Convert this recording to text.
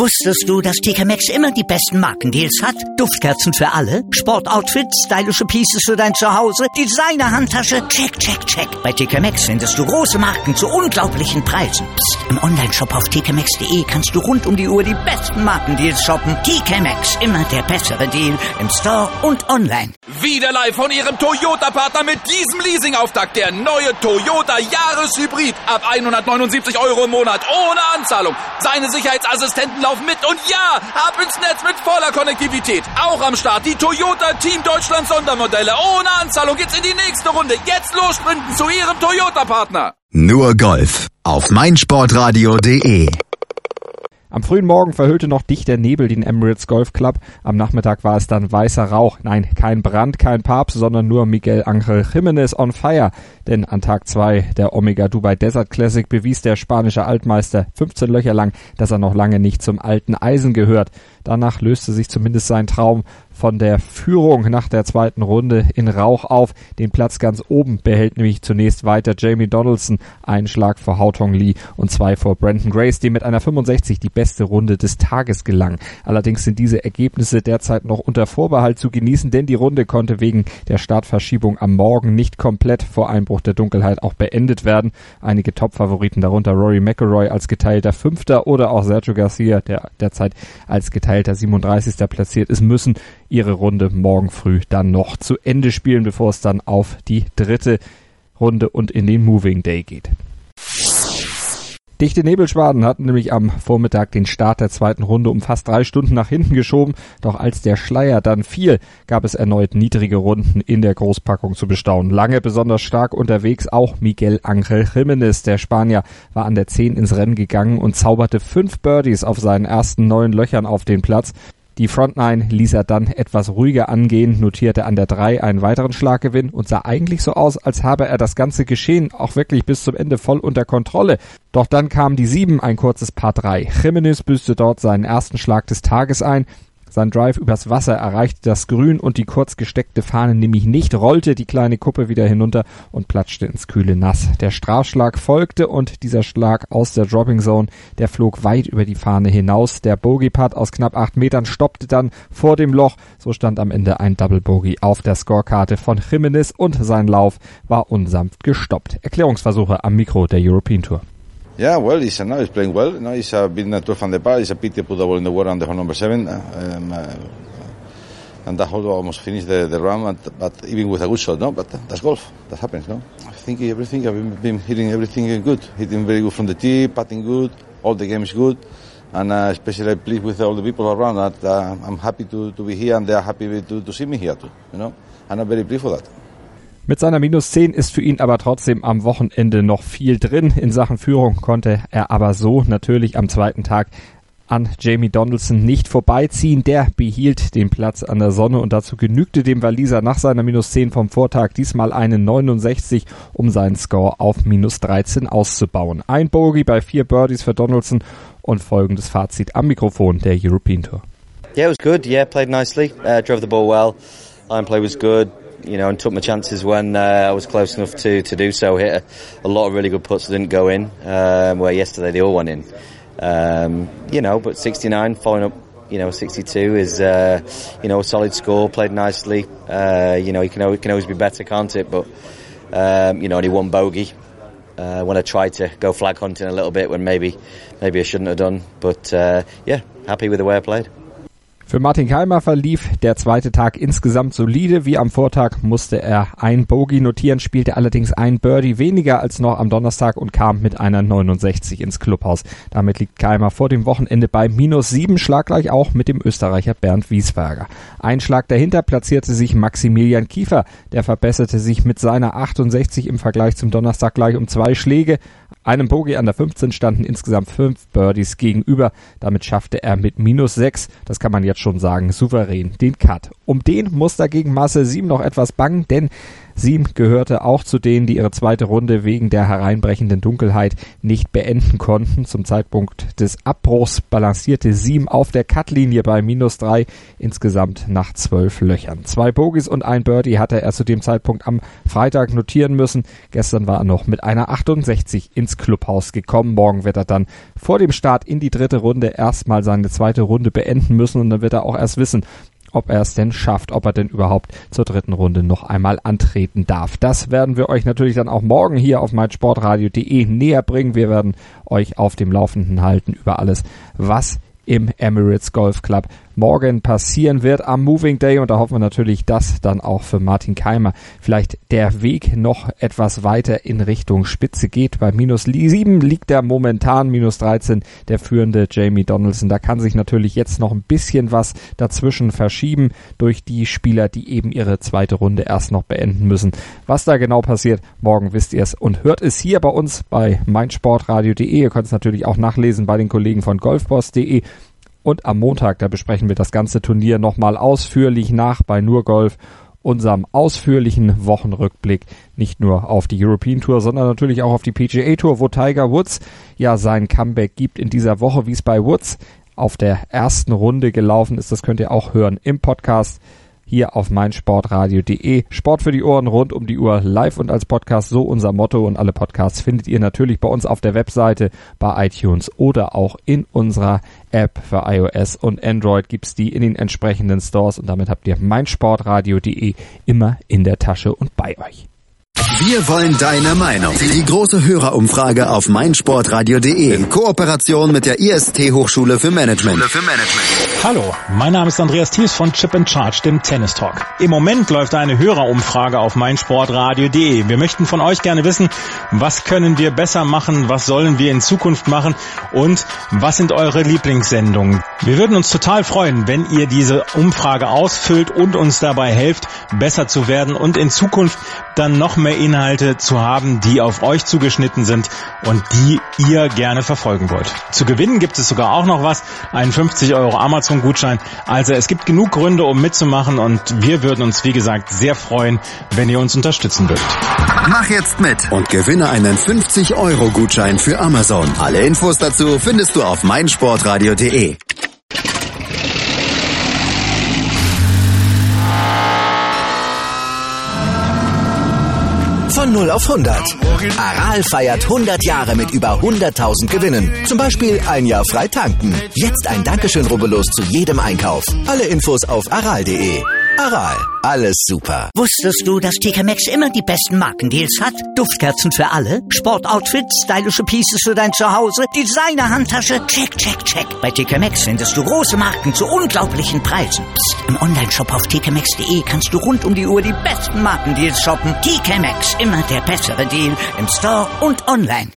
Wusstest du, dass TK Maxx immer die besten Markendeals hat? Duftkerzen für alle, Sportoutfits, stylische Pieces für dein Zuhause, Designer-Handtasche, check, check, check. Bei TK Maxx findest du große Marken zu unglaublichen Preisen. Psst. Im Onlineshop auf tkmaxx.de kannst du rund um die Uhr die besten Markendeals shoppen. TK Maxx, immer der bessere Deal im Store und online. Wieder live von Ihrem Toyota-Partner mit diesem Leasing-Auftakt. Der neue Toyota Jahreshybrid. Ab 179 € im Monat. Ohne Anzahlung. Seine Sicherheitsassistenten laufen mit. Und ja, ab ins Netz mit voller Konnektivität. Auch am Start die Toyota Team Deutschland Sondermodelle. Ohne Anzahlung geht's in die nächste Runde. Jetzt los sprinten zu Ihrem Toyota-Partner. Nur Golf auf meinsportradio.de. Am frühen Morgen verhüllte noch dichter Nebel den Emirates Golf Club. Am Nachmittag war es dann weißer Rauch. Nein, kein Brand, kein Papst, sondern nur Miguel Ángel Jiménez on fire. Denn an Tag 2 der Omega Dubai Desert Classic bewies der spanische Altmeister 15 Löcher lang, dass er noch lange nicht zum alten Eisen gehört. Danach löste sich zumindest sein Traum von der Führung nach der zweiten Runde in Rauch auf. Den Platz ganz oben behält nämlich zunächst weiter Jamie Donaldson, einen Schlag vor Haotong Li und 2 vor Brandon Grace, dem mit einer 65 die beste Runde des Tages gelang. Allerdings sind diese Ergebnisse derzeit noch unter Vorbehalt zu genießen, denn die Runde konnte wegen der Startverschiebung am Morgen nicht komplett vor Einbruch der Dunkelheit auch beendet werden. Einige Top-Favoriten, darunter Rory McIlroy als geteilter Fünfter oder auch Sergio Garcia, der derzeit als geteilter 37. platziert ist, müssen ihre Runde morgen früh dann noch zu Ende spielen, bevor es dann auf die dritte Runde und in den Moving Day geht. Dichte Nebelschwaden hatten nämlich am Vormittag den Start der zweiten Runde um fast 3 Stunden nach hinten geschoben. Doch als der Schleier dann fiel, gab es erneut niedrige Runden in der Großpackung zu bestaunen. Lange besonders stark unterwegs auch Miguel Ángel Jiménez. Der Spanier war an der 10 ins Rennen gegangen und zauberte 5 Birdies auf seinen ersten 9 Löchern auf den Platz. Die Frontline ließ er dann etwas ruhiger angehen, notierte an der 3 einen weiteren Schlaggewinn und sah eigentlich so aus, als habe er das ganze Geschehen auch wirklich bis zum Ende voll unter Kontrolle. Doch dann kam die 7, ein kurzes Par 3. Jiménez büßte dort seinen ersten Schlag des Tages ein. Sein Drive übers Wasser erreichte das Grün und die kurz gesteckte Fahne nämlich nicht, rollte die kleine Kuppe wieder hinunter und platschte ins kühle Nass. Der Strafschlag folgte und dieser Schlag aus der Dropping Zone, der flog weit über die Fahne hinaus. Der Bogey-Putt aus knapp 8 Metern stoppte dann vor dem Loch. So stand am Ende ein Double Bogey auf der Scorekarte von Jiménez und sein Lauf war unsanft gestoppt. Erklärungsversuche am Mikro der European Tour. Yeah, well, he's playing well. He's been 12 under par. It's a pity to put the ball in the water on the hole number 7. And that hole almost finished the round, but even with a good shot, no? But that's golf. That happens, no? I think everything, I've been hitting everything good. Hitting very good from the tee, putting good, all the game is good. And especially I'm pleased with all the people around that. I'm happy to be here and they're happy to see me here too, you know? And I'm very pleased for that. Mit seiner -10 ist für ihn aber trotzdem am Wochenende noch viel drin. In Sachen Führung konnte er aber so natürlich am zweiten Tag an Jamie Donaldson nicht vorbeiziehen. Der behielt den Platz an der Sonne und dazu genügte dem Waliser nach seiner -10 vom Vortag diesmal eine 69, um seinen Score auf -13 auszubauen. Ein Bogey bei 4 Birdies für Donaldson und folgendes Fazit am Mikrofon der European Tour. Yeah, it was good. Yeah, played nicely. Drove the ball well. Iron play was good. You know, and took my chances when I was close enough to do so. Hit a lot of really good putts that didn't go in, where yesterday they all went in. You know, but 69 following up, 62 is, a solid score, played nicely. It can always be better, can't it? But, only one bogey. When I tried to go flag hunting a little bit when maybe I shouldn't have done. But, happy with the way I played. Für Martin Kaymer verlief der zweite Tag insgesamt solide. Wie am Vortag musste er ein Bogey notieren, spielte allerdings ein Birdie weniger als noch am Donnerstag und kam mit einer 69 ins Clubhaus. Damit liegt Kaymer vor dem Wochenende bei -7, schlaggleich auch mit dem Österreicher Bernd Wiesberger. Ein Schlag dahinter platzierte sich Maximilian Kiefer. Der verbesserte sich mit seiner 68 im Vergleich zum Donnerstag gleich um 2 Schläge. Einem Bogey an der 15 standen insgesamt 5 Birdies gegenüber. Damit schaffte er mit -6, das kann man jetzt schon sagen, souverän den Cut. Um den muss dagegen Marcel Siem noch etwas bangen, denn Siem gehörte auch zu denen, die ihre zweite Runde wegen der hereinbrechenden Dunkelheit nicht beenden konnten. Zum Zeitpunkt des Abbruchs balancierte Siem auf der Cutlinie bei -3, insgesamt nach 12 Löchern. 2 Bogies und ein Birdie hatte er zu dem Zeitpunkt am Freitag notieren müssen. Gestern war er noch mit einer 68 ins Clubhaus gekommen. Morgen wird er dann vor dem Start in die dritte Runde erstmal seine zweite Runde beenden müssen und dann wird er auch erst wissen, ob er es denn schafft, ob er denn überhaupt zur dritten Runde noch einmal antreten darf. Das werden wir euch natürlich dann auch morgen hier auf meinsportradio.de näher bringen. Wir werden euch auf dem Laufenden halten über alles, was im Emirates Golf Club morgen passieren wird am Moving Day, und da hoffen wir natürlich, dass dann auch für Martin Keimer vielleicht der Weg noch etwas weiter in Richtung Spitze geht. Bei -7 liegt er momentan, -13 der führende Jamie Donaldson. Da kann sich natürlich jetzt noch ein bisschen was dazwischen verschieben durch die Spieler, die eben ihre zweite Runde erst noch beenden müssen. Was da genau passiert, morgen wisst ihr es und hört es hier bei uns bei meinsportradio.de. Ihr könnt es natürlich auch nachlesen bei den Kollegen von golfboss.de. Und am Montag, da besprechen wir das ganze Turnier nochmal ausführlich nach bei Nur Golf, unserem ausführlichen Wochenrückblick, nicht nur auf die European Tour, sondern natürlich auch auf die PGA Tour, wo Tiger Woods ja sein Comeback gibt in dieser Woche, wie es bei Woods auf der ersten Runde gelaufen ist. Das könnt ihr auch hören im Podcast hier auf meinsportradio.de. Sport für die Ohren rund um die Uhr, live und als Podcast, so unser Motto. Und alle Podcasts findet ihr natürlich bei uns auf der Webseite, bei iTunes oder auch in unserer App für iOS und Android gibt's die in den entsprechenden Stores. Und damit habt ihr meinsportradio.de immer in der Tasche und bei euch. Wir wollen deine Meinung. Die große Hörerumfrage auf meinsportradio.de in Kooperation mit der IST Hochschule für Management. Hallo, mein Name ist Andreas Thies von Chip & Charge, dem Tennis Talk. Im Moment läuft eine Hörerumfrage auf meinsportradio.de. Wir möchten von euch gerne wissen, was können wir besser machen, was sollen wir in Zukunft machen und was sind eure Lieblingssendungen. Wir würden uns total freuen, wenn ihr diese Umfrage ausfüllt und uns dabei helft, besser zu werden und in Zukunft dann noch mehr Inhalte zu haben, die auf euch zugeschnitten sind und die ihr gerne verfolgen wollt. Zu gewinnen gibt es sogar auch noch was, einen 50 € Amazon-Gutschein. Also es gibt genug Gründe, um mitzumachen, und wir würden uns, wie gesagt, sehr freuen, wenn ihr uns unterstützen würdet. Mach jetzt mit und gewinne einen 50 € Gutschein für Amazon. Alle Infos dazu findest du auf meinsportradio.de. Von 0 auf 100. Aral feiert 100 Jahre mit über 100.000 Gewinnen. Zum Beispiel ein Jahr frei tanken. Jetzt ein Dankeschön, rubbellos zu jedem Einkauf. Alle Infos auf aral.de. Aral, alles super. Wusstest du, dass TK Maxx immer die besten Markendeals hat? Duftkerzen für alle, Sportoutfits, stylische Pieces für dein Zuhause, Designer-Handtasche, check, check, check. Bei TK Maxx findest du große Marken zu unglaublichen Preisen. Psst. Im Onlineshop auf tkmaxx.de kannst du rund um die Uhr die besten Markendeals shoppen. TK Maxx, immer der bessere Deal im Store und online.